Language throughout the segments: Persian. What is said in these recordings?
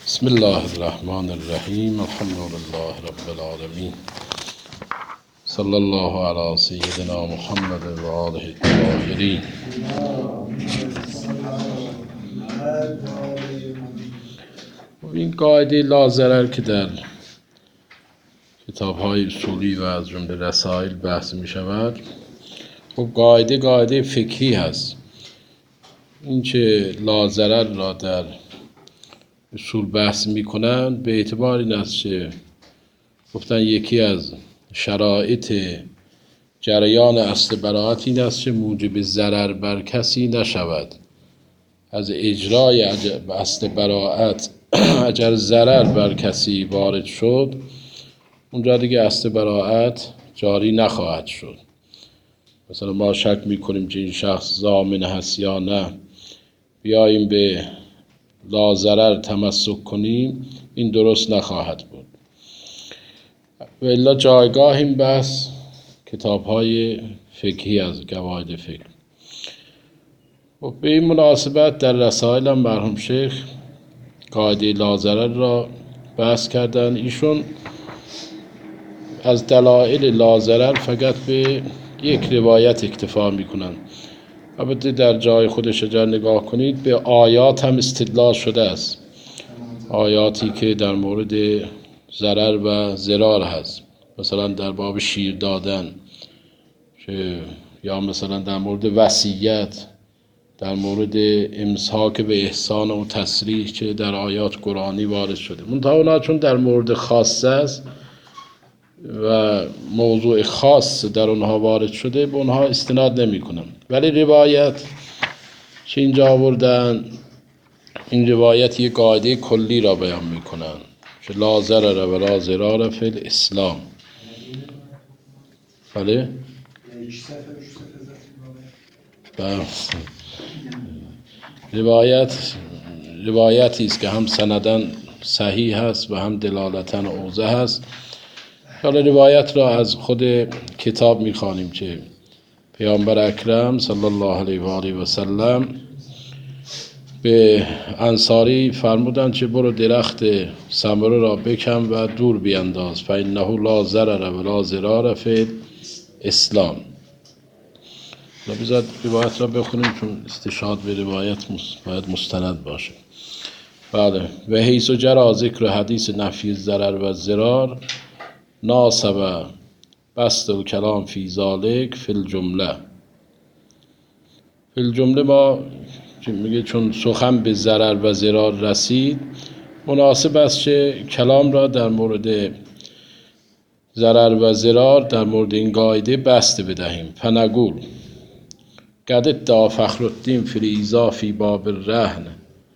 بسم الله الرحمن الرحیم الحمد لله رب العالمین صلی الله علی سیدنا محمد و آله الطاهرین. این قاعده لاضرر که در کتاب‌های اصولی و از جمله رسائل بحث می شود، خب قاعده فقهی هست. این که لاضرر را در اصول بحث می کنند به اعتبار این است که گفتن یکی از شرایط جریان اصل براءت این است که موجب ضرر بر کسی نشود. از اجرای اصل براءت اگر ضرر بر کسی وارد شد، اونجا دیگه اصل براءت جاری نخواهد شد. مثلا ما شک میکنیم که این شخص ضامن هست یا نه، بیاییم به لا ضرر تمسک کنیم، این درست نخواهد بود. و الا جایگاه این بحث کتاب‌های فقهی از قواعد فقه. و به این مناسبت در رسائل هم مرحوم شیخ قاعده لا ضرر را بحث کردن. ایشون از دلایل لا ضرر فقط به یک روایت اکتفا میکنن. البته در جای خودش اگر نگاه کنید به آیات هم استدلال شده است، آیاتی که در مورد ضرر و ضرار هست، مثلا در باب شیر دادن یا مثلا در مورد وصیت، در مورد امساک به احسان و تسریح که در آیات قرآنی وارد شده. منتها چون در مورد خاص است و موضوع خاص در اونها وارد شده، به اونها استناد نمی کنم. ولی روایت که اینجا آوردن، این روایت یک قاعده کلی را بیان می کنن که لا ضرر و لا ضرار فی الاسلام. بله؟ روایتی است که هم سندن صحیح هست و هم دلالتن اوضح هست. حالا روایت را از خود کتاب می‌خوانیم که پیامبر اکرم صلی الله علیه و آله و سلم به انصاری فرمودند که برو درخت ثمره را بکن و دور بینداز، فانه لا ضرر و لا ضرار فی الاسلام. بذار روایت را بخونیم چون استشهاد به روایت باید مستند باشه. بله. و حیث جرى ذکر حدیث نفی ضرر و ضرار ناسب بسط الکلام فی ذالک فی الجمله. فی الجمله ما میگه چون سخن به ضرر و ضرار رسید، مناسب است که کلام را در مورد ضرر و ضرار در مورد این قاعده بسته بدهیم. فنقول قد ادعا فخرالدین فی الایضاح فی باب الرهن.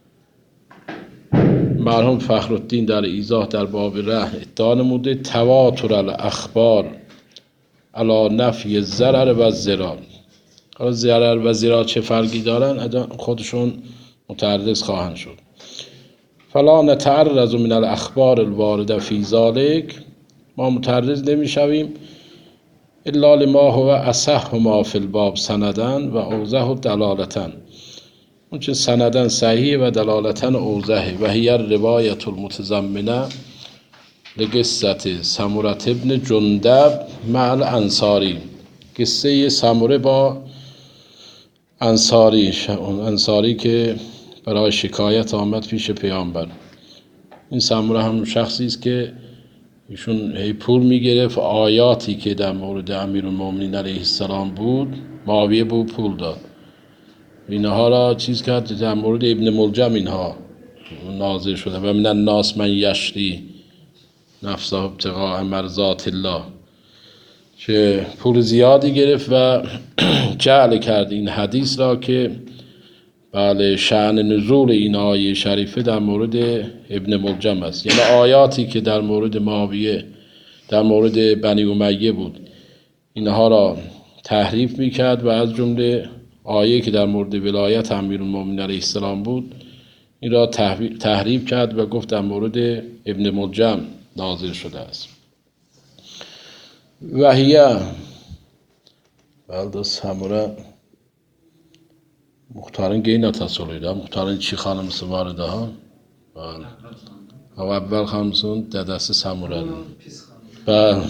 مرحوم فخرالدین در ایضاح در باب رهن ادعا نموده تواتر الاخبار علی نفی الضرر و الضرار. ضرر و ضرار چه فرقی دارن خودشون متعرض خواهند شد. فلا نتعرض من الاخبار الوارده فی ذلک، ما متعرض نمیشویم الا لما هو اصح ما فی الباب سندن و اوضح دلالتن. اون چه سندن صحیح و دلالتن اوضح و هی روایت المتضمنه لقصه سمره ابن جندب مع الانصاری. قصه سمره با انصاری که برای شکایت آمد پیش پیامبر. این سمره هم شخصی است که ایشون هی پول میگرفت، آیاتی که در مورد امیرالمومنین علیه السلام بود معاویه بود پول داد، اینها را چیز کرد. در مورد ابن ملجم اینها نازل شده و من الناس من یشری نفسه ابتغاء مرضات الله، که پول زیادی گرفت و جعل کرد این حدیث را که بله شأن نزول این آیه شریفه در مورد ابن ملجم است. یعنی آیاتی که در مورد معاویه در مورد بنی امیه بود اینها را تحریف میکرد و از جمله آیه که در مورد ولایت امیرالمومنین علیه السلام بود این را تحریف کرد و گفت در مورد ابن ملجم نازل شده است. و هیه بلدست هموره muhtarın geyine tasılıydı. Muhtarın çi hanımısı vardı ha. و اول خمسون ددست سموره. بله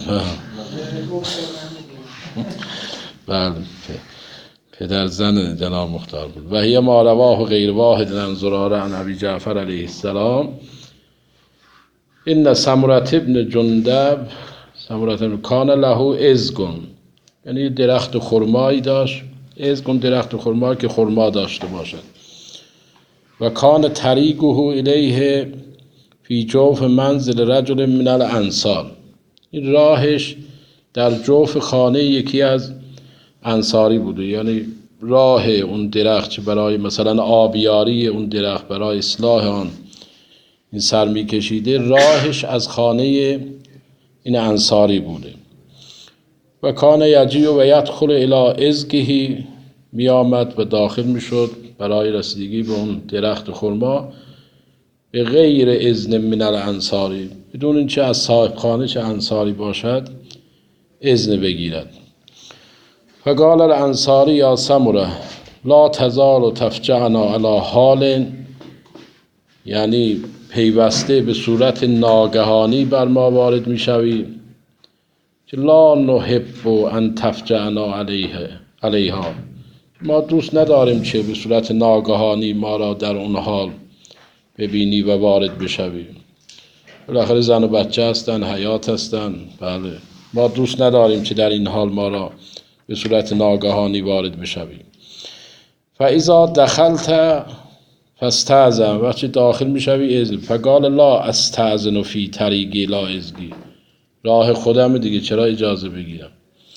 بله پدر زن جناب مختار بود. و هی ما رواه غیر واحد عن زراره عن ابی جعفر علیه السلام این سمره ابن جندب کان له ازگون، یعنی درخت خرمایی داشت. ازگون درخت خرما که خرما داشته باشد. و کان طریقه الیه فی جوف منزل رجل من الانصار، این راهش در جوف خانه یکی از انصاری بوده، یعنی راه اون درخت چه برای مثلا آبیاری اون درخت، برای اصلاح آن این سر می کشیده، راهش از خانه این انصاری بوده. و کان یجیع و یدخل الی ازگه، می آمد و داخل می شد برای رسیدگی به اون درخت خرما به غیر اذن من الانصاری، بدون اینکه از صاحب خانه چه انصاری باشد اذن بگیرد. فقال الانصاری یا سمره لا تزال تفجعنا علی حال، یعنی پیوسته به صورت ناگهانی بر ما وارد می شوی که لا نحب ان تفجعنا علیها، ما دوست نداریم که به صورت ناگهانی ما را در اون حال ببینی و وارد بشوی. بالاخره زن و بچه هستن، حیات هستن. بله ما دوست نداریم که در این حال ما را به صورت ناگهانی وارد بشوی. فاذا دخلت فاستأذن، وقتی داخل میشوی اذن. فقال لا استأذن فی طریقی لا ازگی، راه خودم دیگه چرا اجازه بگیرم.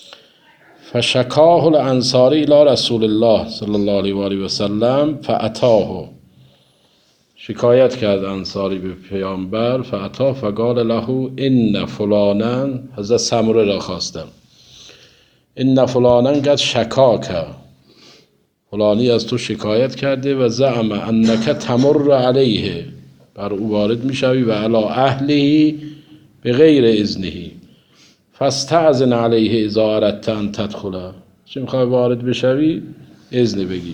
فشکاه الانصاری الی رسول الله صلی الله علیه و آله و سلم فاتاه، شکایت کرد انصاری به پیامبر. فاتا فقال له ان فلانا، حضرت سمره را خواستم، ان فلانا قد شکاک، فلانی از تو شکایت کرده و زعم انک تمر علیه، بر او وارد میشوی و علی اهله به غیر اذنه، فاستأذن علیه اذا اردت ان تدخل، چه میخوای وارد بشوی اذن بگی.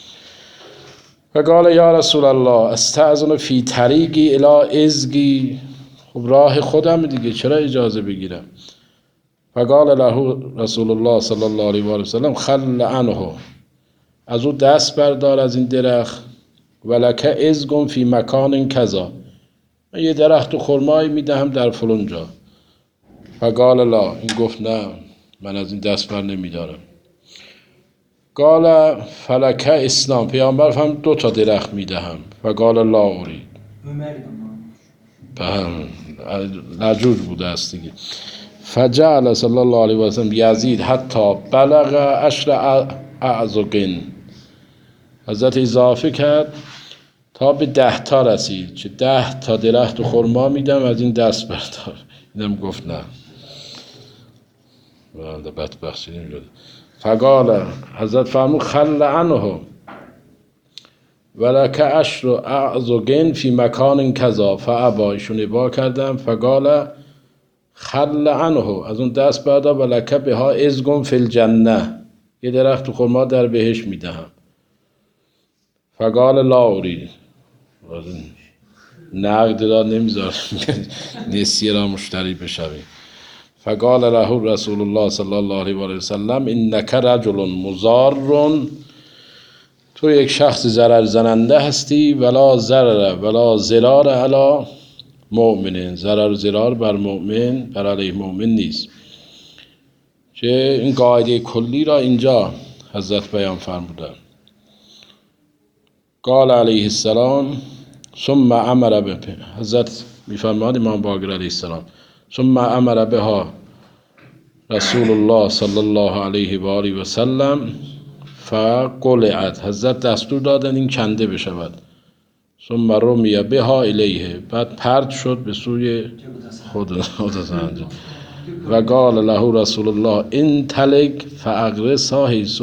فقال یا رسول الله استأذن فی طریقی الی ازگی، خب راه خودم دیگه چرا اجازه بگیرم. فقال له رسول الله صلی الله علیه و آله و سلم خل عنه، از او دست بردار از این درخت. ولک ازگم فی مکان کذا، من یه درخت خرمایی میدهم در فلان جا. فقال لا، این گفت نه من از این دست بر نمیدارم. قال فلک اسلام، پیامبر هم 2 تا درخت میدهم. فقال لا ارید، لجوج بوده است دیگه. فجعل صلی الله علیه و سلم یزید حتی بلغ 10 اعزقین، حضرت اضافه کرد تا به 10 تا رسید، چه 10 تا درخت خرما میدم از این دست بردار. اینم گفت نه، بدبختی نمی‌شد. فقال، حضرت فرمود خل عنه ولک 10 اعزقین فی مکان کذا فابا، ایشون ابا کردم. فقال خل عنه، از اون دست بردار، ولک بها ازگم فی الجنه، یه درخت خرما در بهش میدهم. فقال لا ارید، نقد را نمیذارم نسیه را مشتری بشوی. فقال له رسول الله صلی الله علیه و آله و سلم انک رجل مضار، تو یک شخص ضرر زننده هستی. ولا ضرر ولا ضرار علی مؤمن، ضرر و ضرار بر مؤمن، بر علیه مؤمن نیست. که این قاعده کلی را اینجا حضرت بیان فرمودند. قال علیه السلام ثم امر به، حضرت میفرماد امام باقر علیه السلام ثم امر بها رسول الله صلی الله علیه و آله و سلم فقلعت، حضرت دستور دادن این کنده بشود. ثم رمی بها الیه، بعد پرت شد به سوی خود و قال له رسول الله ان تلک فاغرسها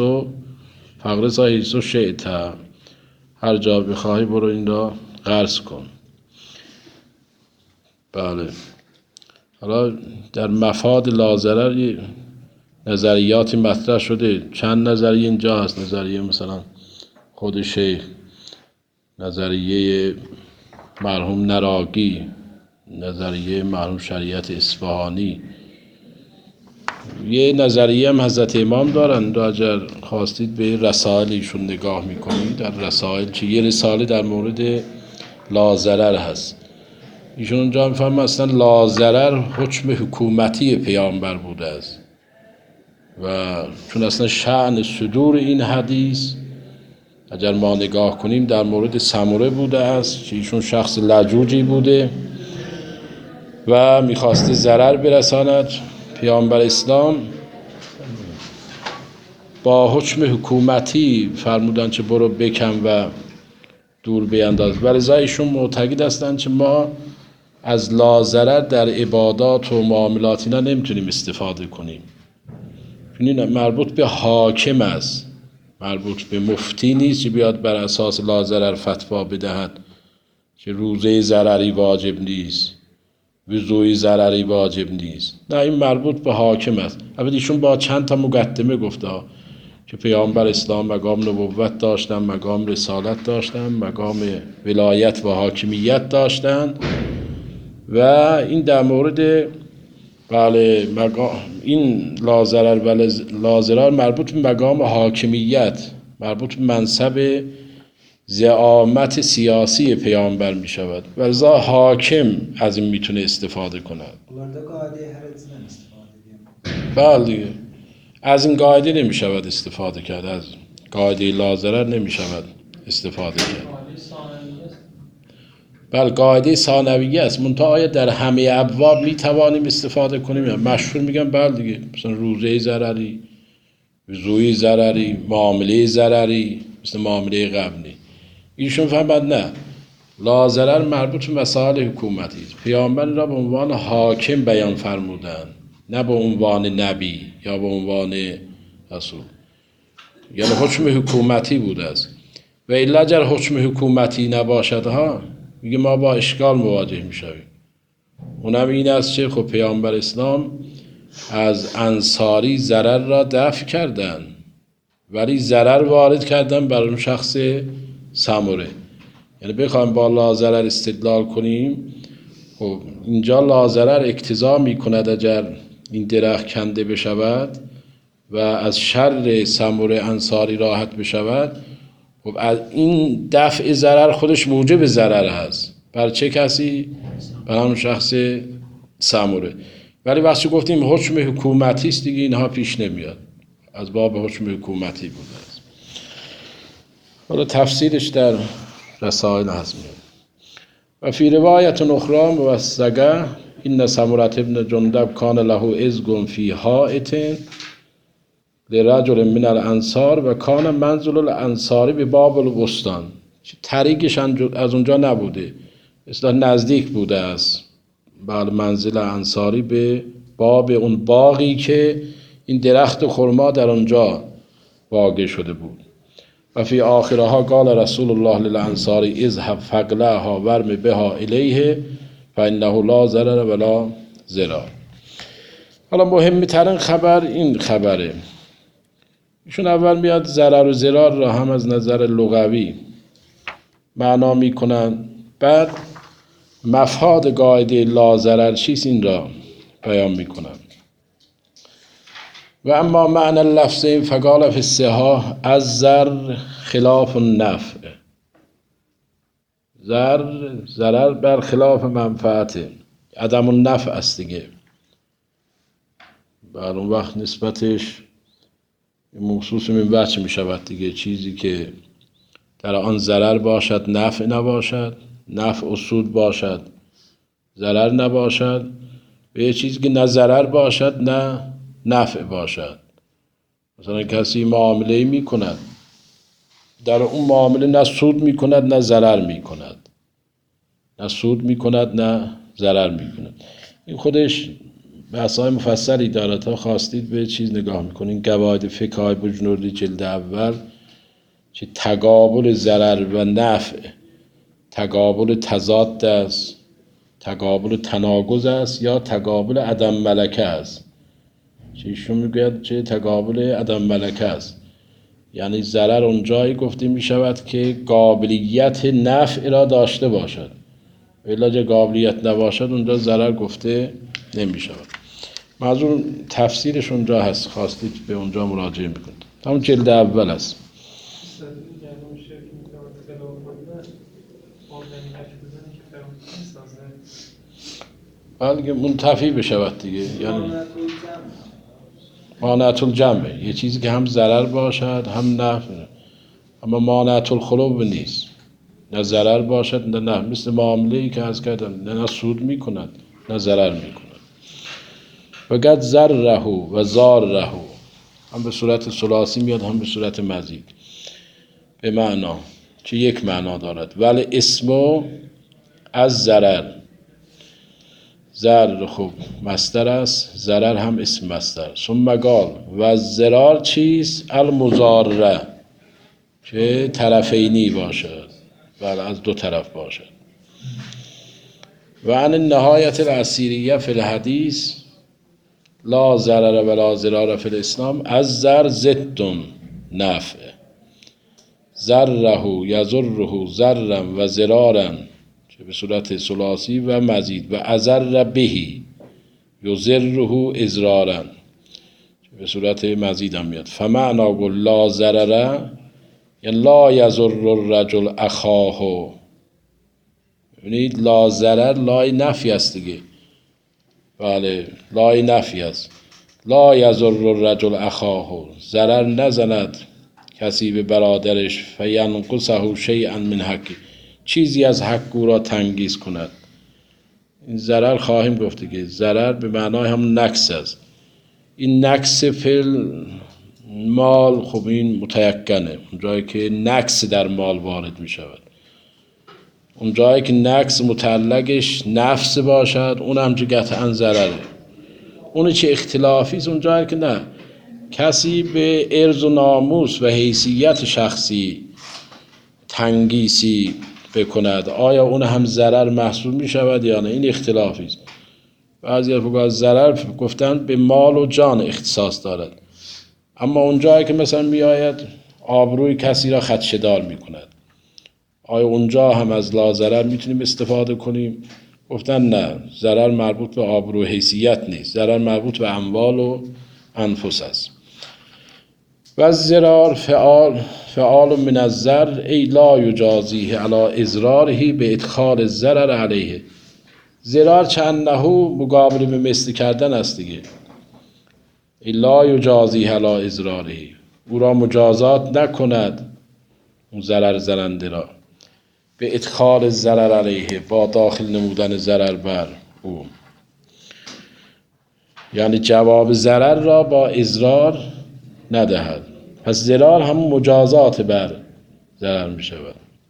حیث شئت، هر جا بخواهی برو این را غرس کن. بله، حالا در مفاد لاضرر نظریاتی مطرح شده. چند نظریه اینجا هست. نظریه مثلا خود شیخ، نظریه مرحوم نراقی، نظریه مرحوم شریعت اصفهانی. یه نظریه هم حضرت امام دارن، اگر خواستید به رسائل ایشون نگاه میکنید. در رسائل یه رساله در مورد لاضرر هست. ایشون اونجا میفهمه اصلا لاضرر حکم حکومتی پیامبر بوده است و چون اصلا شأن صدور این حدیث اگر ما نگاه کنیم در مورد سمره بوده است که ایشون شخص لجوجی بوده و میخواسته ضرر برساند. پیامبر اسلام با حکم حکومتی فرمودن که برو بکن و دور بینداز. ولذا ایشون معتقد هستند که ما از لاضرر در عبادات و معاملات اینا نمیتونیم استفاده کنیم. این مربوط به حاکم است، مربوط به مفتی نیست که بیاد بر اساس لاضرر فتوا بدهد که روزه ضرری واجب نیست، وضوئی ضرری واجب نیست. نه، این مربوط به حاکم است. البته ایشون با چند تا مقدمه گفته که پیامبر اسلام مقام نبوت داشتن، مقام رسالت داشتن، مقام ولایت و حاکمیت داشتن و این در مورد این لاضرر و لاضرار مربوط به مقام حاکمیت، مربوط به منصب زعامت سیاسی پیامبر می شود و لذا حاکم از این میتونه استفاده کند. بله دیگه، از این قاعده نمی شود استفاده کرد، از قاعده لاضرر نمی شود استفاده کرد. بله، قاعده ثانویه است، منتها آیا در همه ابواب می توانیم استفاده کنیم؟ یا مشهور میگن بله دیگه، مثلا روزه ضرری، وضوئی ضرری، معامله ضرری، مثل معامله قبلی. ایشون فهمد نه، لاضرر مربوط به مسائل حکومتی است. پیامبر را به عنوان حاکم بیان فرمودند، نه به عنوان نبی یا به عنوان رسول. یعنی حکم حکومتی بوده است و الا اگر حکم حکومتی نباشد میگه ما با اشکال مواجه میشویم. اونم این است که خب پیامبر اسلام از انصاری ضرر را دفع کردن ولی ضرر وارد کردن بر اون شخص سمره. یعنی بخوایم با لاضرر استدلال کنیم، خب اینجا لاضرر اقتضا میکند اگر این درخت کنده بشود و از شر سمره انصاری راحت بشود، خب از این دفع ضرر خودش موجب ضرر هست. بر چه کسی؟ بر همون شخص سمره. ولی وقتی گفتیم حکم حکومتی است دیگه اینها پیش نمیاد، از باب حکم حکومتی بوده است. حالا تفسیرش در رسائل هست. و فی روایت اخرى موثقه این سمره ابن جندب کان له عزق فی حائط لرجل من الانصار و کان منزل الانصاری به باب البستان. طریقش از اونجا نبوده، اصلا نزدیک بوده است. بله، منزل انصاری به باب اون باغی که این درخت خرما در اونجا واقع شده بود. و فی آخرها قال رسول الله للانصاری اذهب فقلعها ورم بها الیه فانه لا ضرر ولا ضرار. حالا مهمترین خبر این خبره. ایشون اول میاد ضرر و ضرار را هم از نظر لغوی معنا میکنن، بعد مفاد قاعده لا ضرر چیست این را بیان میکنن. و اما معنی اللفظ فقال فی الصحاح از ضر خلاف النفع. ضرر بر خلاف منفعته، عدم النفع است دیگه. بر اون وقت نسبتش مخصوص من وجه می شود دیگه، چیزی که در آن ضرر باشد نفع نباشد، نفع و سود باشد ضرر نباشد، و یه چیزی که نه ضرر باشد نه نفع باشد. مثلا کسی معامله می کند، در اون معامله نه سود می کند نه ضرر می کند، نه سود می کند نه ضرر می کند. این خودش بحث‌های مفصلی داره. تا خواستید به چیز نگاه میکنین، قواعد فقهی بجنوردی جلد اول، که تقابل ضرر و نفع تقابل تضاد است، تقابل تناقض است یا تقابل عدم ملکه است. چه ایشون میگوید چه تقابل عدم ملکه است، یعنی ضرر اونجایی گفته میشود که قابلیت نفع را داشته باشد الا قابلیت نباشد اونجا ضرر گفته نمی شود. منظور تفسیرش اونجا هست، خواستید به اونجا مراجعه میکنید. همون جلد اول است. بلکه منتفی بشود دیگه، یعنی مانعت الجمع، یه چیزی که هم ضرر باشد هم نفع، اما مانعت الخلو نیست، نه ضرر باشد نه نفع. مثل معامله‌ای که عرض کردم نه سود میکند نه ضرر میکند. و قد ضره و ضاره، هم به صورت ثلاثی میاد هم به صورت مزید، به معنا که یک معنا دارد. ولی اسمو از ضرر، ضرر خوب مصدر است، ضرر هم اسم مصدر. ثم قال و ضرار چیست؟ المضاره، که طرفینی باشد، بله از دو طرف باشد. و عن النهایت العسیریه فی الحدیث لا ضرر ولا ضرار فی الاسلام، از ضر ضد نفع، ضره یضره ضرا و ضرارا، که به صورت ثلاثی و مزید. و اضر بهی یضره اضرارا، که به صورت مزید هم میاد. فمعنا گل لا ضرر یعنی لا یضر الرجل اخاه. ببینید لا ضرر لای نفی است دیگه، بله لای نفی است. لا یضر الرجل اخاه، ضرر نزند کسی به برادرش. فینقصه شیئا من حقی، چیزی از حق او را تنگیز کند. این ضرر خواهیم گفت که ضرر به معنای هم نقص است. این نقص فل مال، خب این متیقنه، اون جایی که نقص در مال وارد می شود، اون جایی که نقص متعلقش نفس باشد اون هم که قطعا ضرره. اون چه اختلافی است اون جایی که نه کسی به عرض و ناموس و حیثیت شخصی تنگیسی بکند، آیا اون هم ضرر محسوب می شود یا نه؟ این اختلافی است. بعضی از ضرر گفتن به مال و جان اختصاص دارد، اما اون جایی که مثلا می آید آبروی کسی را خدشه‌دار می کند، آیا اونجا هم از لا ضرر میتونیم استفاده کنیم؟ گفتن نه، ضرر مربوط به آبرو و حیثیت نیست، ضرر مربوط به اموال و انفس است. و ضرار فعال من الضر ای لا یجازیه علی اضراره به ادخال الضرر علیه. ضرار چنده مقابل به مثل کردن است دیگه. ای لا یجازیه علی اضراره، او را مجازات نکند اون ضرر زننده را به ادخال ضرر علیه، با داخل نمودن ضرر بر او، یعنی جواب ضرر را با اضرار ندهد. پس ضرار هم مجازات بر ضرر می شود.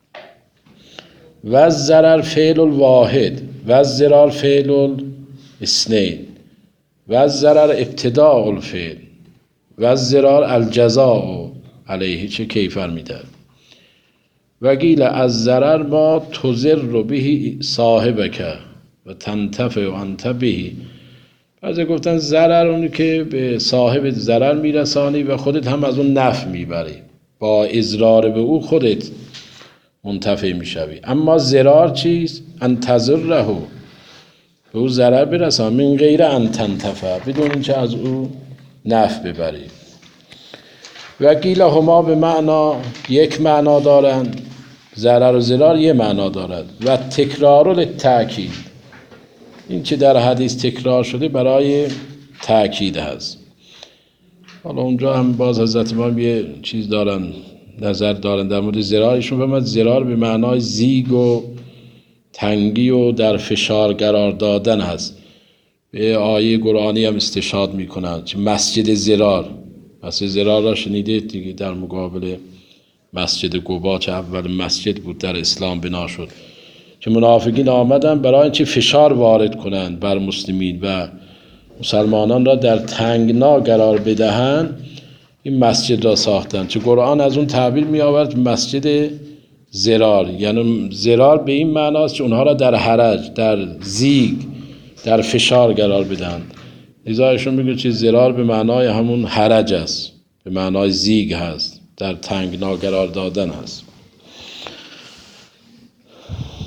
و ضرر فعل الواحد و ضرار فعل الاثنین و ضرر ابتداء الفعل و ضرار الجزاء علیه، چه کیفر می دهد. و قیل از ضرر ما تضر به صاحبک و تنتفع انت به. بعضی گفتن ضرر اونی که به صاحب ضرر میرسانی و خودت هم از اون نفع میبری، با اضرار به او خودت منتفع میشوی. اما ضرار چیست؟ ان تضره، به او ضرر برسان، من غیر ان تنتفع، بدون اینکه از او نفع ببری. و قیل هما به معنا، یک معنا دارند، ضرر و ضرار یک معنا دارد. و تکرار للتأکید، این که در حدیث تکرار شده برای تأکید هست. حالا اونجا هم باز حضرت امام یه چیز دارن، نظر دارن در مورد ضرارشون. و ضرار به معنای زیگ و تنگی و در فشار قرار دادن هست. به آیه قرآنی هم استشهاد میکنن که مسجد ضرار، مسجد ضرار را شنیدید دیگه، در مقابل مسجد قبا که اول مسجد بود در اسلام بنا شد، که منافقین آمدن برای اینکه فشار وارد کنند بر مسلمین و مسلمانان را در تنگنا قرار بدهند، این مسجد را ساختند. چه قرآن از اون تعبیر می آورد مسجد ضرار، یعنی ضرار به این معناست که اونها را در حرج، در زیگ، در فشار قرار بدهند. لذا ایشون میگه که ضرار به معنای همون حرج است، به معنای زیگ هست، در تنگنا قرار دادن هست.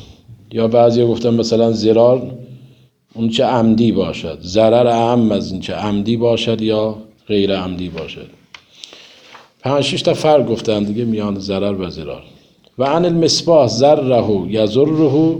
یا بعضی گفتن مثلا ضرار اون چه عمدی باشد، ضرر اعم از این چه عمدی باشد یا غیر عمدی باشد. 5-6 تا فرق گفتن دیگه میان ضرر و ضرار. و عن المصباح ضره یضره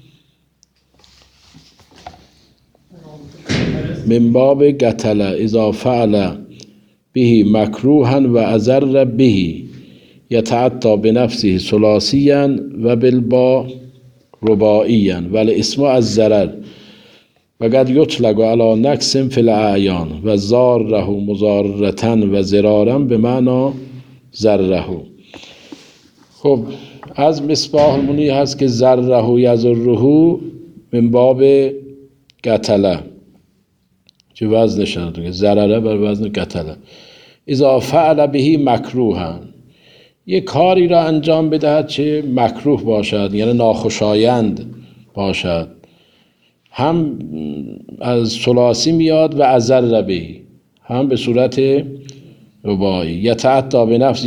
من باب قتل اذا فعل به مکروها و اضر به یتعطی بنفسه ثلاثیا و بالبا رباعیا والاسم الضرر و قد یطلق علی نقص فی الاعیان و ضاره مضارة و ضرارا به معنی ضره. خب از مصباح المنیر هست که ضره یضره من باب قتله، چه وزنش هست؟ ضرره بر وزن قتله. اذا فعل به مکروها، یک کاری را انجام بدهد چه مکروه باشد، یعنی ناخوشایند باشد، هم از ثلاثی میاد و اضر به، هم به صورت رباعی. یتعطی به نفسی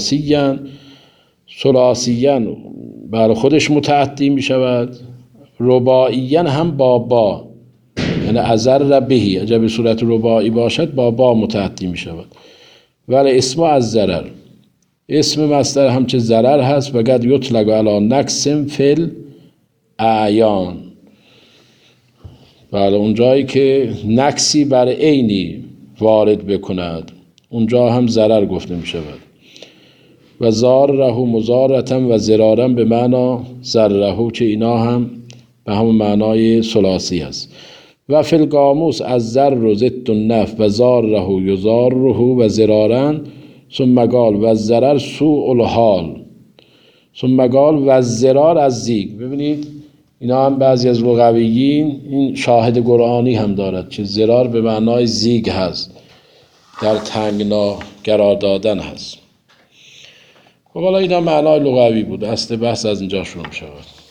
ثلاثیاً بر خودش متعدی می شود، رباعیاً هم با، یعنی اضر به اگر به صورت رباعی باشد با متعدی می شود. ولی اسم از ضرر، اسم مصدر همچه ضرر هست و قد یطلق علی نقص فی الاعیان. بله اون جایی که نقصی بر عینی وارد بکند اونجا هم ضرر گفته می شود. و ضاره مضارة و ضرارا به معنی ضره، که اینا هم به همون معنای ثلاثی است. و فی القاموس از ضر ضد النفع و ضاره یضاره و ضرارا ثم قال و الضرر سوء الحال ثم قال و الضرار از زیگ. ببینید اینا هم بعضی از لغویین این شاهد قرآنی هم دارد که ضرار به معنای زیگ هست، در تنگنا قرار دادن هست. خب حالا اینا معنای لغوی بود، اصل بحث از اینجا شروع شود.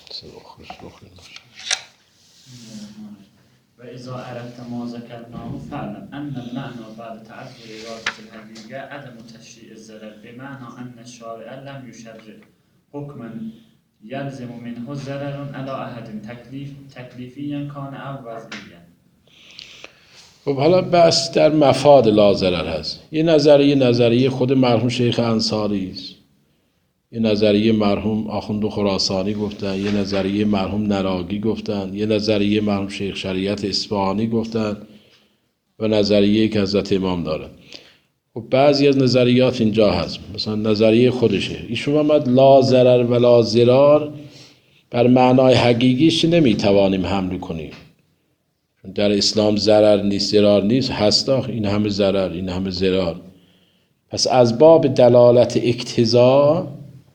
و اذا عرفت ما ذکرناه فعلم ان المعنى بعد تعذر اراده الحقیقه عدم تشریع الضرر بمعنى ان الشارع لم یشرع حکما یلزم منه ضرر علی احد تکلیفیا کان او وضعیا. خب حالا بحث در مفاد لا ضرر هست. یه نظریه خود مرحوم شیخ انصاری است، یه نظریه مرحوم آخوند خراسانی گفتن، یه نظریه مرحوم نراگی گفتن، یه نظریه مرحوم شیخ شریعت اصفهانی گفتن و نظریه که حضرت امام دارن. خب بعضی از نظریات اینجا هست، مثلا نظریه خودشه، ایشون آمد لا ضرر و لا ضرار بر معنای حقیقیش نمیتوانیم حمل کنیم. در اسلام ضرر نیست ضرار نیست، هستا این همه ضرر این همه ضرار. پس از باب دلالت اقتضا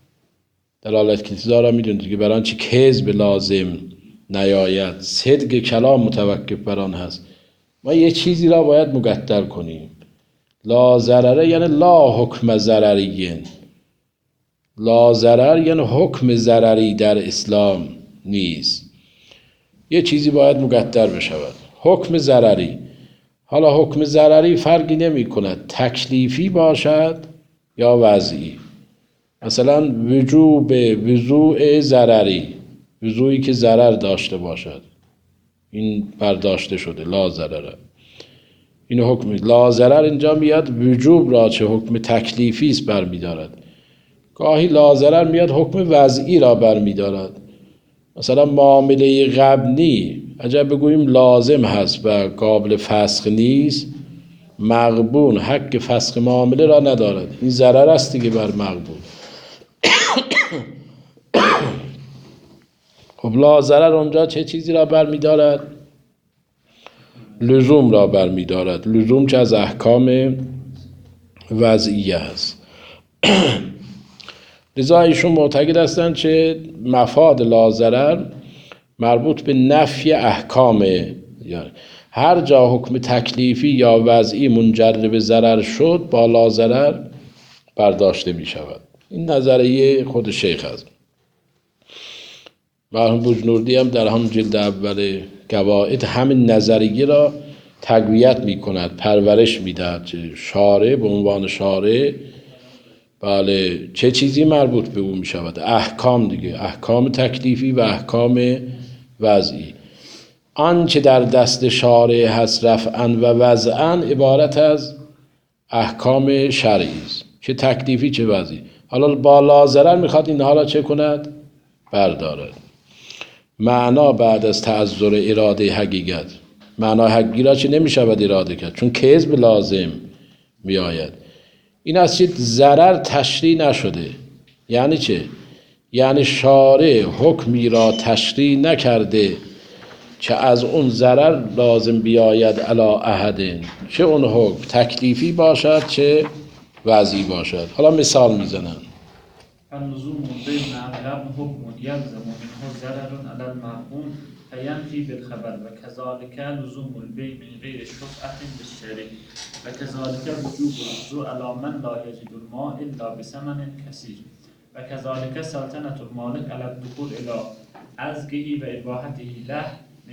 را میدونید که برای آنچه کذب لازم نیاید، صدق کلام متوقف بر آن هست، ما یه چیزی را باید مقدر کنیم. لا ضرر یعنی لا حکم ضرری، لا ضرر یعنی حکم ضرری در اسلام نیست، یه چیزی باید مقدر بشود، حکم ضرری. حالا حکم ضرری فرقی نمی کند تکلیفی باشد یا وضعی. مثلا وجوب وضوء ضرری، وضوئی که ضرر داشته باشد، این برداشته شده لا ضرره. این حکم لا ضرر اینجا میاد وجوب را چه حکم تکلیفی است برمی‌دارد، گاهی لا ضرر میاد حکم وضعی را برمی‌دارد. مثلا معامله غبنی اگر بگوییم لازم هست و قابل فسخ نیست، مغبون حق فسخ معامله را ندارد، این ضرر است دیگه بر مغبون. خب لا ضرر اونجا چه چیزی را برمی‌دارد؟ لزوم را برمی‌دارد، لزوم که از احکام وضعیه است. لذا ایشون معتقد هستند که مفاد لا ضرر مربوط به نفی احکام، یعنی هر جا حکم تکلیفی یا وضعی منجر به ضرر شد با لا ضرر برداشته می شود. این نظریه خود شیخ است. مرحوم بوجنوردی هم در همون جلد اول قواعد همین نظریه را تقویت می کند، پرورش می دهد. شارع به عنوان شارع بله چه چیزی مربوط به او می شود؟ احکام دیگه، احکام تکلیفی و احکام وضعی. آنچه در دست شارع هست رفعاً و وضعاً عبارت از احکام شرعی است، چه تکلیفی چه وضعی. حالا با لا میخواد اینها را چه کند؟ بردارد. معنا بعد از تعذر اراده حقیقت، معنا حقیقی را چه نمیشود اراده کرد، چون کذب لازم می آید. این است که ضرر تشریع نشده. یعنی چه؟ یعنی شارع حکمی را تشریع نکرده که از اون ضرر لازم بیاید علی احد، چه اون حکم تکلیفی باشد چه وضعی باشد. حالا مثال میزنم. اللزوم بین الغبن حکم یلزم منه ضرر علی المرهون فینفی بالخبر و کذالک لزوم البیع من غیر شفعة بالشریع و کذالک وجوب الرجوع علی من لا یجد الماء الا بثمن کثیر و کذالک سلطنة المالک علی الدخول الی عزقه و اباحته له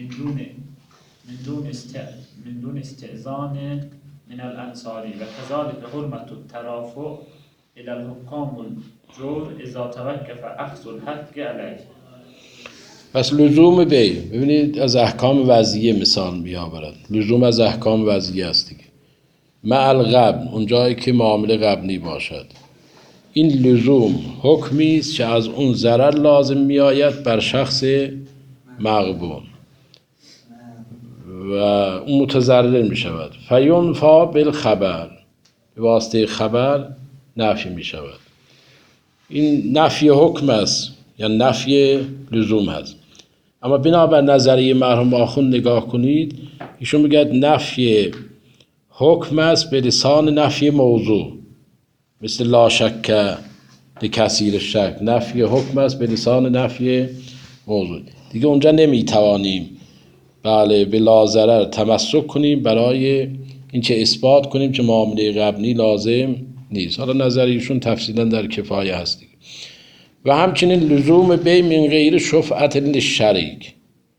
من دون استئذان من الانصاری و کذالک حرمة الترافع الى الحکام الجور اذا توقف اخذ الحق علیه. پس لزوم بی، ببینید از احکام وضعیه مثال میآورد. لزوم از احکام وضعیه است دیگه. مع الغبن، اون جایی که معامله غبنی باشد، این لزوم حکمی است که از اون ضرر لازم می آید بر شخص مغبون و اون متضرر می شود. فینفا بالخبر، به واسطه خبر نفی می شود. این نفی حکم است یا نفی لزوم است. اما بنابر نظریه مرحوم آخوند نگاه کنید، ایشون میگه نفی حکم است به لسان نفی موضوع، مثل لا شک لکثیر شک. نفی حکم است به لسان نفی موضوع. دیگه اونجا نمیتوانیم بله به لا ضرر تمسک کنیم برای اینکه اثبات کنیم که معامله غبنی لازم نیست. حالا نظریشون تفصیلا در کفایه هست دیگه. و همچنین لزوم بی من غیر شفعة للشریک،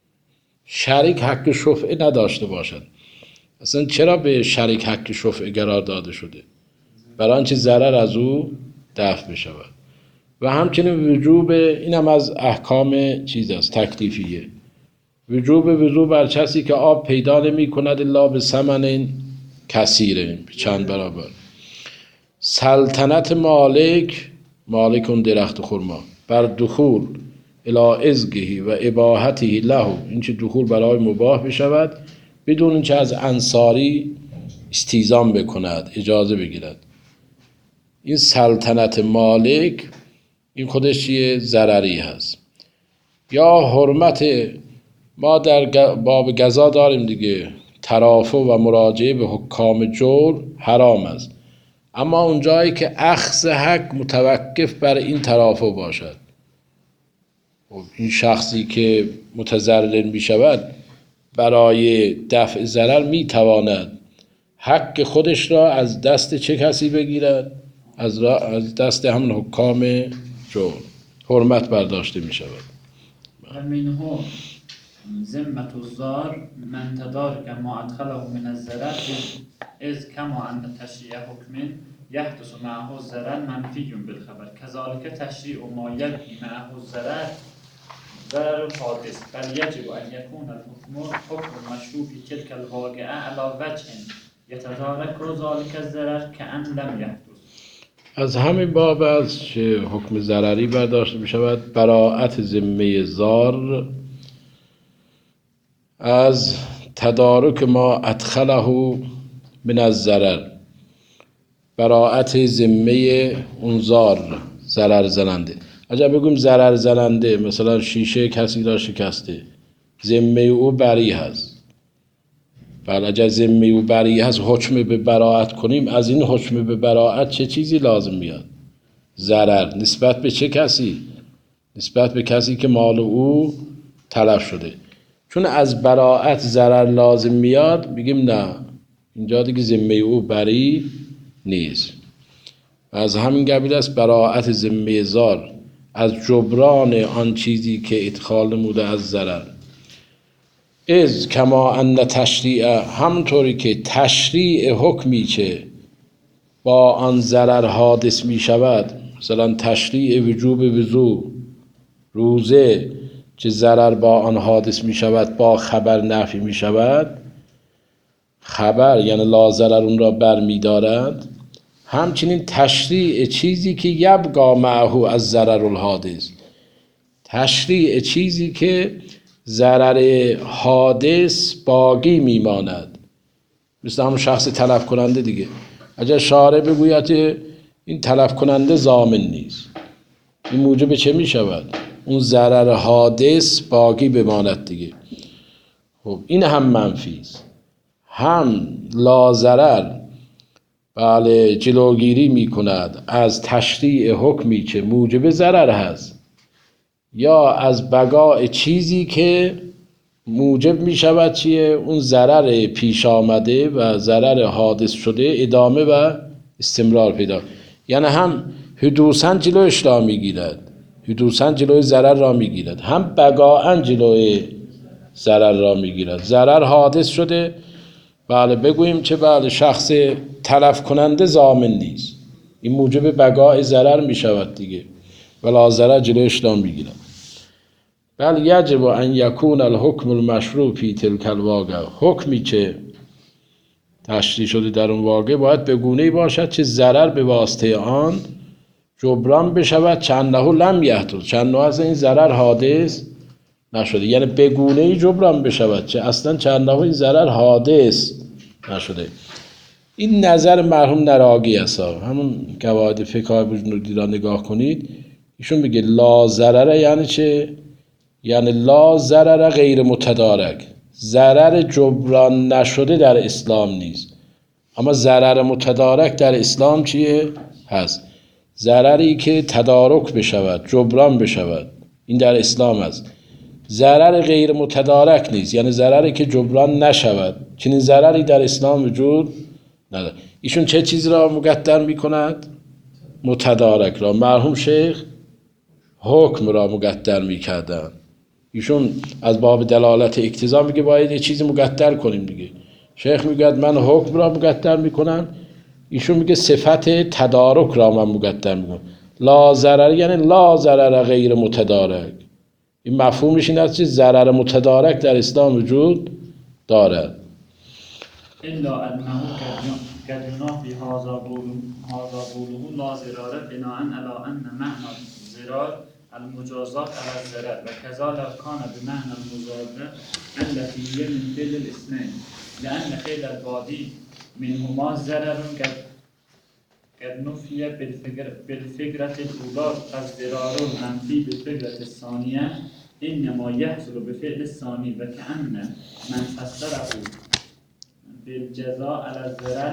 شریک حق شفعه نداشته باشد. اصلا چرا به شریک حق شفعه قرار داده شده؟ برای آنچه ضرر از او دفع بشود. و همچنین وجوب، این هم از احکام چیز است تکلیفیه، وجوب وضو بر کسی که آب پیدا نمی کند الا به ثمن کثیره، چند برابر. سلطنت مالک، مالک اون درخت خرما، بر دخول الی عزقه و اباحته له، این چه دخول برای مباح بشود بدون اینکه از انصاری استیزام بکند، اجازه بگیرد. این سلطنت مالک این خودش یه ضرری هست. یا حرمت، ما در باب قضا داریم دیگه، ترافع و مراجعه به حکام جور حرام است، اما اونجایی که اخذ حق متوقف بر این ترافع باشد، این شخصی که متضرر می شود برای دفع ضرر می تواند حق خودش را از دست چه کسی بگیرد؟ از دست همون حکام جور. حرمت برداشته می شود. و منه ذمة الزار من تدارک ما ادخله من الضرر اذ کما ان تشریع حکم یحدث معه الضرر منفی بالخبر کذالک تشریع ما یلقی معه الضرر ضرر حادث بل یجب ان یکون الحکم حکم مشروع فی تلک الواقعه علی وجه یتدارک ذلک الضرر کأن لم یحدث. از همین باب است که حکم ضرری برداشته می شود. براءت ذمه زار از تدارک ما ادخله من الضرر، براءت ذمه اون زار، ضرر زننده. اگر بگویم ضرر زننده مثلا شیشه کسی را شکسته، ذمه او بری هست. بله اگر ذمه او بری هست حکم به براءت کنیم، از این حکم به براءت چه چیزی لازم میاد؟ ضرر. نسبت به چه کسی؟ نسبت به کسی که مال او تلف شده. چون از براءت ضرر لازم میاد بگیم نه، اینجا دیگه ذمه او بری نیست. از همین قبیل است براءت ذمه زار از جبران آن چیزی که ادخال نموده از ضرر. از کما ان تشریع، همونطوری که تشریع حکمی که با آن ضرر حادث می شود، مثلا تشریع وجوب وضو، روزه که ضرر با آن حادث می شود با خبر نفی می شود، خبر یعنی لا ضرر اون را بر می دارد. همچنین تشریع چیزی که یبقا معه از ضرر الحادث، تشریع چیزی که ضرر حادث باقی میماند، مثل همون شخص تلف کننده دیگه. اگر شارع بگوید این تلف کننده ضامن نیست، این موجب چه می شود؟ اون ضرر حادث باقی بماند دیگه. خب این هم منفی است. هم لا ضرر بله جلوگیری می کند از تشریع حکمی که موجب ضرر هست، یا از بقاء چیزی که موجب می شود چیه؟ اون ضرر پیش آمده و ضرر حادث شده ادامه و استمرار پیدا. یعنی هم حدوثاً جلوش را می گیرد، حدوثاً جلوی ضرر را می گیرد، هم بقاءاً جلوی ضرر را می گیرد. ضرر حادث شده، بله بگوییم که بله شخص تلف کننده ضامن نیست، این موجب بقاء ضرر می شود دیگه، ولا ضرر جلوش را می گیرد. بل یجب ان یکون الحکم المشروع فی تلک الواقع، حکمی که تشریع شده در اون واقع باید به گونه‌ای باشد که ضرر به واسطه آن جبران بشود، چنده لم یحدث، چنده از این ضرر حادث نشده، یعنی به گونه‌ای جبران بشود که اصلا چنده این ضرر حادث نشده. این نظر مرحوم نراقی است. همون قواعد فقه بجنودی را نگاه کنید، ایشون میگه لا ضرر یعنی چه؟ یعنی لا ضرر غیر متدارک، ضرر جبران نشده در اسلام نیست، اما ضرر متدارک در اسلام چیه؟ هست. ضرری که تدارک بشود، جبران بشود، این در اسلام است. ضرر غیر متدارک نیست، یعنی ضرری که جبران نشود، چنین ضرری در اسلام وجود ندارد. ایشون چه چیزی را مقدر میکند؟ متدارک را. مرحوم شیخ حکم را مقدر میکردن. ایشون از باب دلالت اقتضا میگه باید یه چیزی مقدر کنیم دیگه. شیخ میگه من حکم را مقدر میکنم، ایشون میگه صفت تدارک را من مقدر میکنم. لا ضرر یعنی لا ضرر غیر متدارک. این مفهومش این است که ضرر متدارک در اسلام وجود دارد. الا انه قد ينافي هذا قوله لا ضرر بناء على ان معنى الضرار المجازات على الضرر وكذا لو كان بمعنى المزادة التي هي من فعل الاثنين، لأن فعل البادي منهما ضرر قد نفي بالفكرة الأولى الضرار المنفي بالفكرة الثانية إنما يحصل بفعل الثاني، وكأن من فسره بالجزاء على الضرر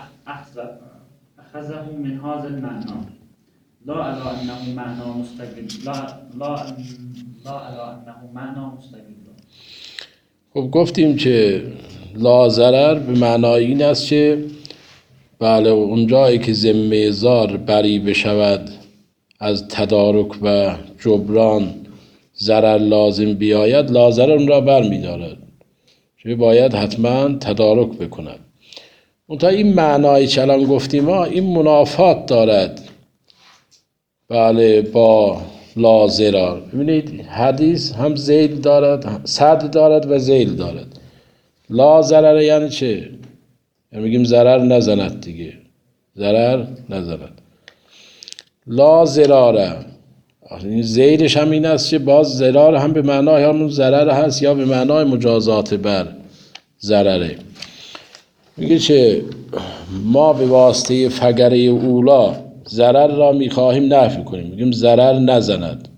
أخذه من هذا المعنى لا على أنه معنى مستقل لا على أنه معنى مستقل. خب گفتیم که لا ضرر به معنای این است که بله اونجایی که ذمه زار بری بشود از تدارک و جبران ضرر لازم بیاید، لا ضرر اون را بر می دارد، که باید حتما تدارک بکند. اونتا این معنایی که الان گفتیم این منافات دارد بله با لا ضرر. ببینید حدیث هم ذیل دارد، صد دارد و ذیل دارد. لا ضرر یعنی چه؟ یعنی میگیم ضرر نزند دیگه، ضرر نزند. لا ضرر این ذیلش هم این است که باز ضرر هم به معنای همون ضرر هست یا به معنای مجازات بر ضرره. میگه که ما به واسطه فقره اولا ضرر را میخواهیم نفی کنیم، میگیم ضرر نزند،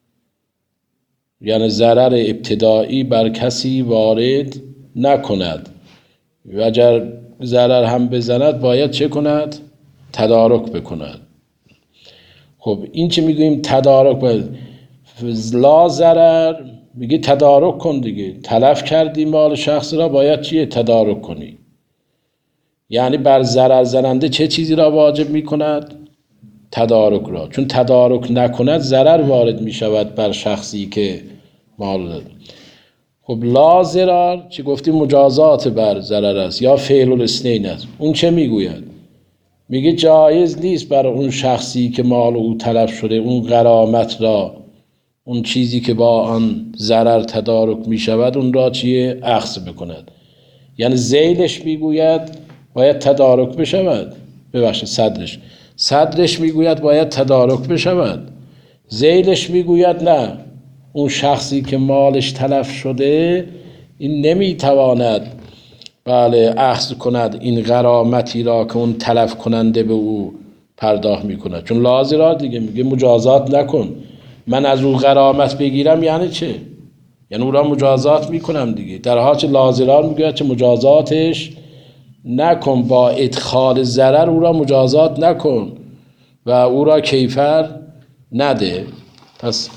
یعنی ضرر ابتدایی بر کسی وارد نکند، و اگر ضرر هم بزند باید چه کند؟ تدارک بکند. خب این چه میگوییم تدارک باید. لا ضرر میگه تدارک کن دیگه، تلف کردی مال شخص را باید چیه؟ تدارک کنی. یعنی بر ضرر زننده چه چیزی را واجب میکند؟ تدارک را. چون تدارک نکند ضرر وارد میشود بر شخصی که مال داد. خب لا ضرر چی گفتیم؟ مجازات بر ضرر است یا فعل الاثنین است. اون چه میگوید؟ میگه جایز نیست برای اون شخصی که مال او تلف شده اون غرامت را، اون چیزی که با آن ضرر تدارک می شود اون را چیه؟ اخذ بکند. یعنی ذیلش میگوید باید تدارک بشود، ببخشید صدرش میگوید باید تدارک بشود، ذیلش میگوید نه، اون شخصی که مالش تلف شده این نمیتواند بله اخذ کند این غرامتی را که اون تلف کننده به او پرداخت میکند. چون لازرار دیگه میگه مجازات نکن، من از او غرامت بگیرم یعنی چه؟ یعنی او را مجازات میکنم دیگه. در حال چه لازرار میگه چه مجازاتش نکن، با ادخال ضرر او را مجازات نکن و او را کیفر نده. پس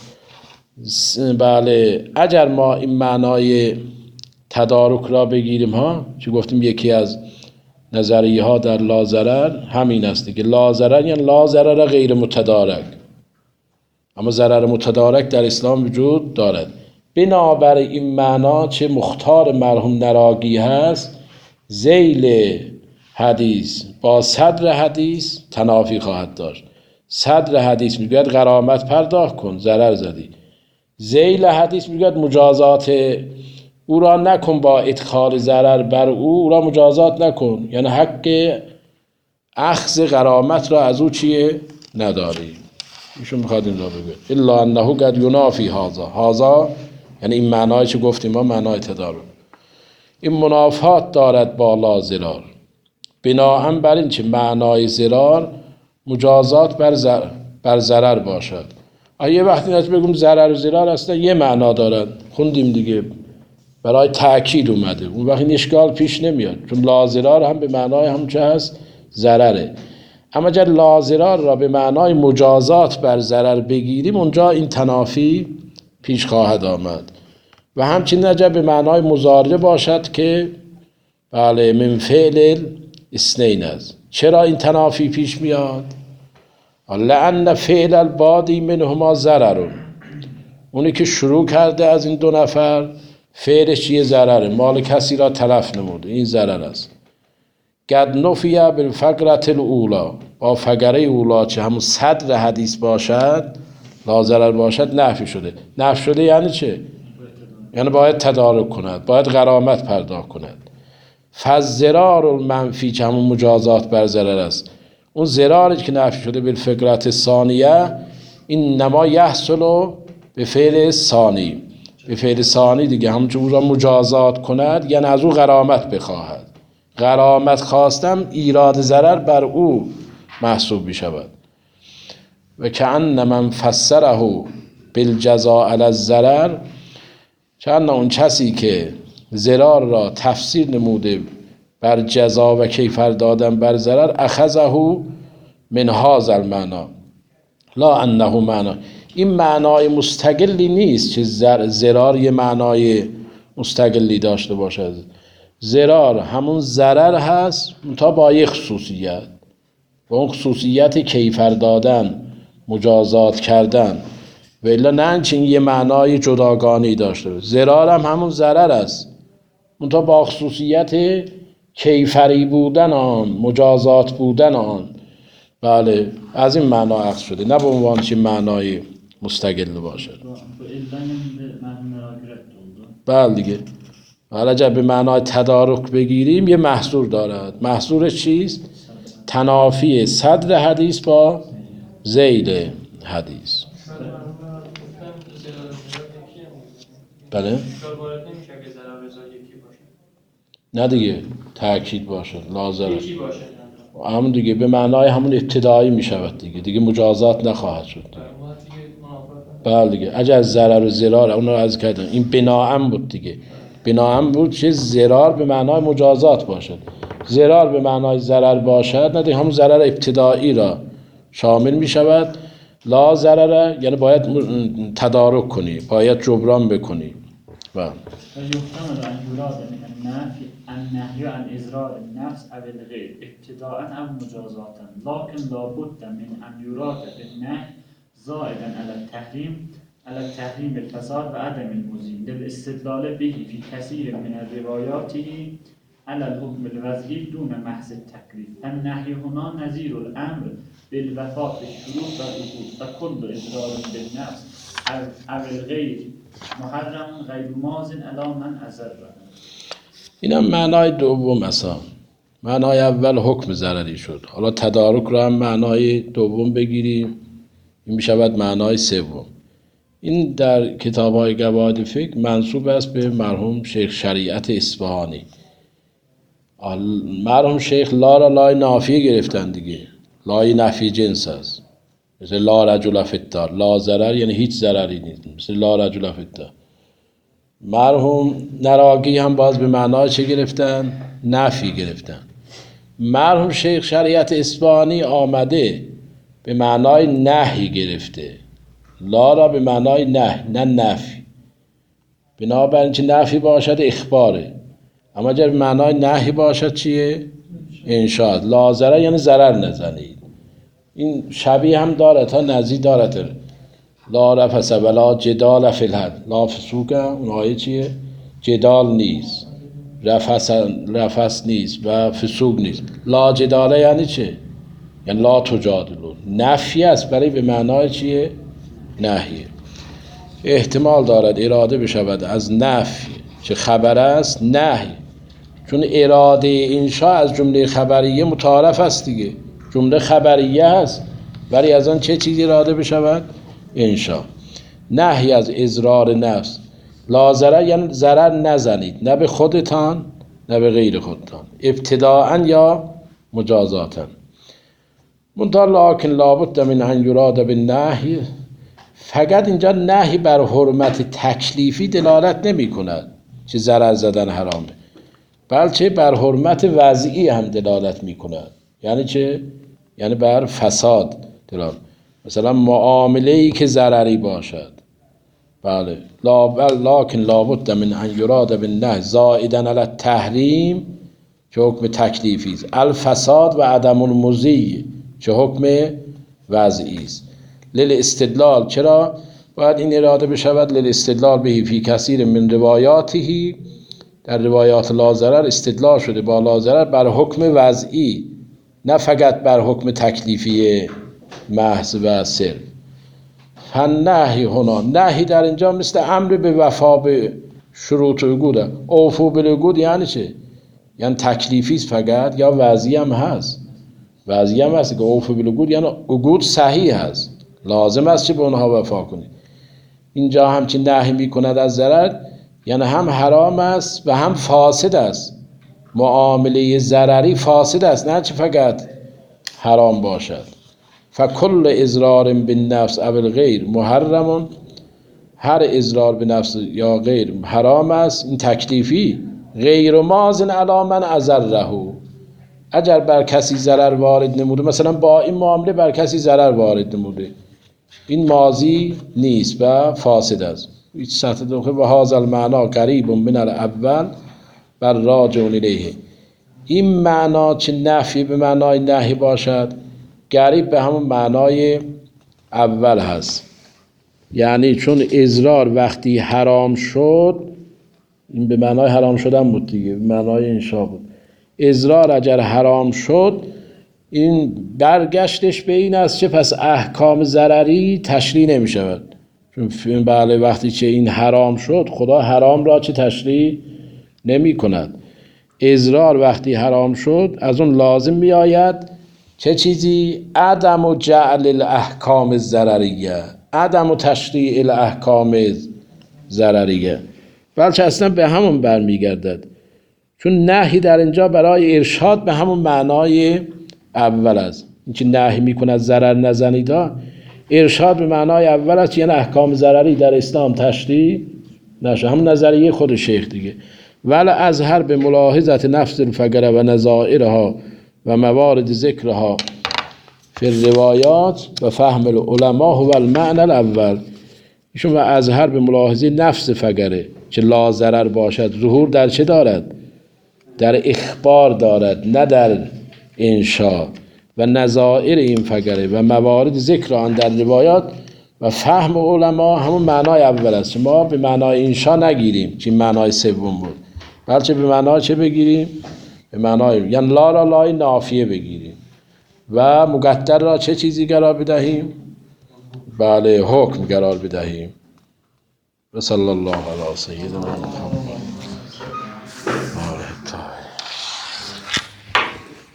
بله اگر ما این معنای تدارک را بگیریم ها، چی گفتیم یکی از نظریه ها در لازرر همین است که لازرر یعنی لازرر غیر متدارک، اما ضرر متدارک در اسلام وجود دارد. بنابر این معنا چه مختار مرحوم نراگی هست ذیل حدیث با صدر حدیث تنافی خواهد داشت. صدر حدیث میگوید غرامت پرداخت کن ضرر زدی، ذیل حدیث میگوید مجازات او را نکن با ادخال ضرر بر او را مجازات نکن، یعنی حق اخذ غرامت را از او چیه؟ نداری. ایشون میخواد این را بگه الا انه قد ینافی هذا یعنی این معنایی که گفتیم ما معنای تدارک این منافات دارد با لا ضرار، بناهن بر این که معنای ضرار مجازات بر ضرر باشد. یه وقتی از بگم ضرر و ضرار اصلا یه معنا دارد، خوندیم دیگه برای تأکید اومده، اون وقت این اشکال پیش نمیاد چون لا ضرار هم به معنای هم چه هست؟ ضرره. اما اگر لا ضرار را به معنای مجازات بر ضرر بگیریم اونجا این تنافی پیش خواهد آمد. و همچنین اگر به معنای مضارع باشد که بله من فعل اثنین است. چرا این تنافی پیش میاد؟ لأن فعل البادی منهما ضرر، اونی که شروع کرده از این دو نفر فعلش یه ضرره، مال کسی را تلف نموده، این ضرر است. قد نفی بالفقرة الاولی، با فقره اولا چه همون صدر حدیث باشد لا ضرر باشد نفی شده. نفی شده یعنی چه؟ یعنی باید تدارک کند، باید غرامت پرداخت کند. فالضرار المنفی که همون مجازات بر ضرر است، اون ضراری که نفی شده بالفقرة الثانیه این نما یحصل به فعل ثانی، به فعل ثانی دیگه همونجور او را مجازات کند یعنی از او غرامت بخواهد. غرامت خواستم ایراد ضرر بر او محسوب می شود. و کأن من فسره بالجزاء علی الضرر، چند اون کسی که ضرار را تفسیر نموده بر جزا و کیفر دادن بر ضرر اخذه من هذا المعنی لا انه معنی، این معنای مستقلی نیست که ضرار یه معنای مستقلی داشته باشد. ضرار همون ضرر هست تا با یک خصوصیت، با اون خصوصیت کیفر دادن، مجازات کردن، و الا نه اینکه یه معنای جداگانه‌ای داشته باشه. ضرار هم همون ضرر است منتها با خصوصیت کیفری بودن آن، مجازات بودن آن. بله از این معنا اخذ شده، نه به عنوان چه معنای مستقل باشد. بله دیگه. حالا اگر به معنای تدارک بگیریم یه محصور دارد. محصورش چیست؟ تنافی صدر حدیث با ذیل حدیث. بله؟ نه دیگه تأکید باشد لازم همون دیگه به معنای همون ابتدایی می شود دیگه مجازات نخواهد شد. بله دیگه اگر ضرر و ضرار اون رو عرض کردم این بناام بود دیگه، بناام بود که ضرار به معنای مجازات باشد، ضرار به معنای ضرر باشد نه دیگه همون ضرر ابتدایی را شامل می شود. لا ضرر یعنی باید تدارک کنی، باید جبران بکنی. بله. يحتمل أن يراد من النهي عن إضرار النفس أو الغير ابتداء أو مجازاة، لكن لا بد من أن يراد بالنهي زائدا على التحريم الفساد وعدم المزيد للاستدلال به في كثير من الروايات على الحكم الوضعي دون محض التكليف. النهي هنا نظیر الامر بالوفاء بالشروط والعقود فكل اضرار بالنفس او الغیر محرم غیر ماض علی من اضره. این هم معنای دوم اصلا. معنای اول حکم ضرری شد، حالا تدارک رو هم معنای دوم بگیریم، این میشود معنای سوم. این در کتاب های قواعد فقه منسوب است به مرحوم شیخ شریعت اصفهانی. مرحوم شیخ لا را لای نافیه گرفتن دیگه، لای نفی جنس است، مثل لا رجل فی الدار، لا ضرر یعنی هیچ ضرری نیست، مثل لا رجل فی الدار. مرحوم نراقی هم باز به معنای چه گرفتن؟ نفی گرفتن. مرحوم شیخ شریعت اصفهانی آمده به معنای نهی گرفته، لا را به معنای نه نفی. بنابراین چه نفی باشد اخباره، اما اگر به معنای نهی باشد چیه؟ انشاء. لا ضرر یعنی ضرر نزنید. این شبیه هم داره تا نزدیک داره. لا رفث ولا جدال فی الحج، لا فسوق اون آیه چیه؟ جدال نیست، رفث نیست و فسوق نیست. لا جدال یعنی چه؟ یعنی لا تجادلون، نفی است برای به معنای چیه؟ نهیه. احتمال دارد اراده بشود از نفی چه خبر است نهی، چون اراده انشاء از جمله خبریه متعارف است دیگه، جمله خبریه هست، ولی از آن چه چیزی اراده بشود؟ انشاء. نهی از اضرار نفس، لا ضرر یعنی ضرر نزنید، نه به خودتان نه به غیر خودتان، ابتداءً یا مجازاتاً. منتها لکن لابد من ان یراد بالنهی، فقط اینجا نهی بر حرمت تکلیفی دلالت نمی کند چه ضرر زدن حرامه، بلکه بر حرمت وضعی هم دلالت می کند. یعنی چه؟ یعنی بر فساد دلالت. مثلا معامله‌ای که ضرری باشد، بله، لکن لابد من ان یراد بالنهی زائدا علی التحریم که حکم تکلیفی است، الفساد و عدم المضی که حکم وضعی است. للاستدلال، چرا باید این اراده بشود؟ للاستدلال به فی کثیر من روایاته، در روایات لا ضرر استدلال شده با لا ضرر بر حکم وضعی، نه فقط بر حکم تکلیفی محض و صرف. فالنهی هنا، نهی در اینجا مثل امر به وفا به شروط و عقود. اوفو بالعقود یعنی چه؟ یعنی تکلیفی است فقط یا وضعی هم هست؟ وضعی هم هست که اوفو بالعقود یعنی عقود صحیح هست، لازم است که به اونها وفا کنید. اینجا همچین نهی میکند از ضرر، یعنی هم حرام است و هم فاسد است. معامله ضرری فاسد است، نه چه فقط حرام باشد. فکل اضرار بالنفس او الغیر محرم، هر اضرار به نفس یا غیر حرام است. این تکلیفی غیر ماضٍ علی من اضره، اگر بر کسی ضرر وارد نموده، مثلا با این معامله بر کسی ضرر وارد نموده، این ماضی نیست و فاسد است. هیچ سطح داخل و هذا المعنا قریب من الاول بر راجع الیه. این معنا چه نفی به معنای نهی باشد، قریب به همون معنای اول هست. یعنی چون اضرار وقتی حرام شد، این به معنای حرام شدن بود دیگه، به معنای انشاء بود. اضرار اگر حرام شد، این برگشتش به این است چه پس احکام ضرری تشریع نمی شود. چون بله وقتی چه این حرام شد، خدا حرام را چه تشریع نمی کند. اضرار وقتی حرام شد، از اون لازم می آید چه چیزی؟ عدم و جعل الاحکام ضرریه، عدم و تشریع الاحکام ضرریه، بلکه اصلا به همون برمیگردد. چون نهی در اینجا برای ارشاد به همون معنای اول است. این که نهی میکند ضرر نزنید، ارشاد به معنای اول است، یعنی احکام ضرری در اسلام تشریع نشه. همون نظریه خود شیخ دیگه. ولی از هر به ملاحظت نفس الفقره و نظائرها و موارد ذکرها فی الروایات و فهم العلماء هو المعنى الاول. ایشون و از هر به ملاحظه نفس فقره چه لا ضرر باشد، ظهور در چه دارد؟ در اخبار دارد، نه در انشاء. و نظائر این فقره و موارد ذکر آن در روایات و فهم علما همون معنای اول است. ما به معنای انشاء نگیریم که معنای سوم بود، بلکه به معنای چه بگیریم؟ به معنای یعنی لا را لای نافیه بگیریم و مقدر را چه چیزی قرار بدهیم؟ بله حکم قرار بدهیم. و صلی الله علی سیدنا محمد.